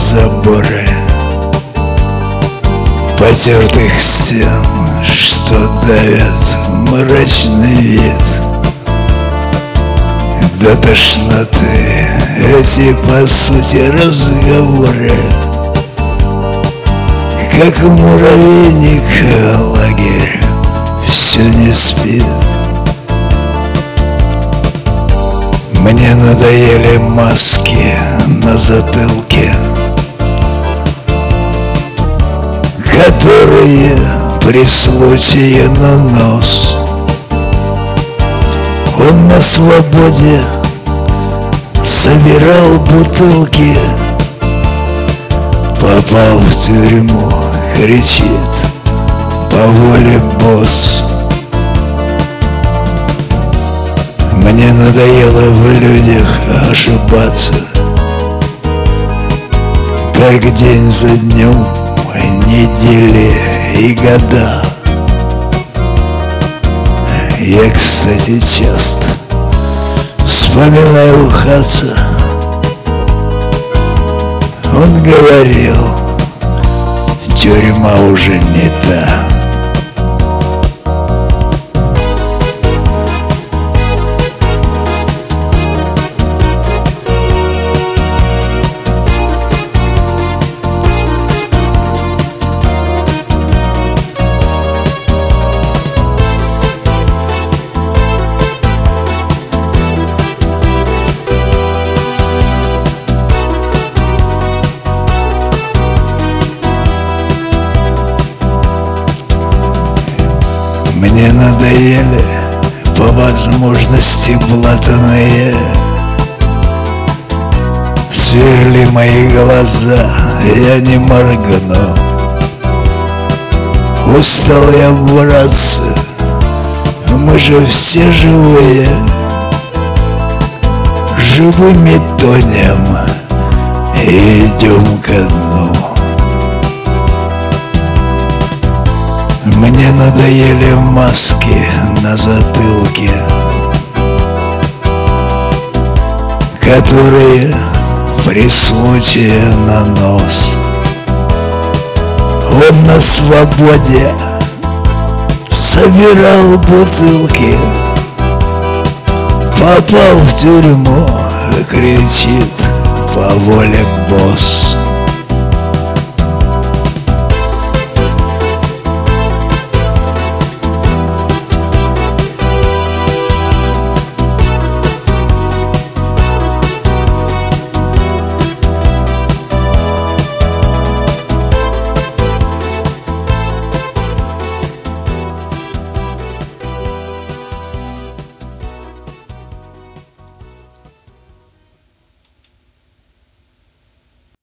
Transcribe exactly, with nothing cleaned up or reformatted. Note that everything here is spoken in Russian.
заборы потертых стен, что давят мрачный вид. До тошноты эти, по сути, разговоры, как муравейник лагерь, все не спит. Мне надоели маски на затылке, которые при случае на нос. Он на свободе собирал бутылки, попал в тюрьму, кричит: по воле босс. Мне надоело в людях ошибаться, так день за днем, недели и года. Я, кстати, часто вспоминаю Хадса. Он говорил: тюрьма уже не та. Мне надоели по возможности блатаные, сверли мои глаза, я не моргну. Устал я, братцы, мы же все живые, живыми тонем и идем ко дну. Мне надоели маски на затылке, которые при случае на нос. Он на свободе собирал бутылки, попал в тюрьму, кричит: по воле босс.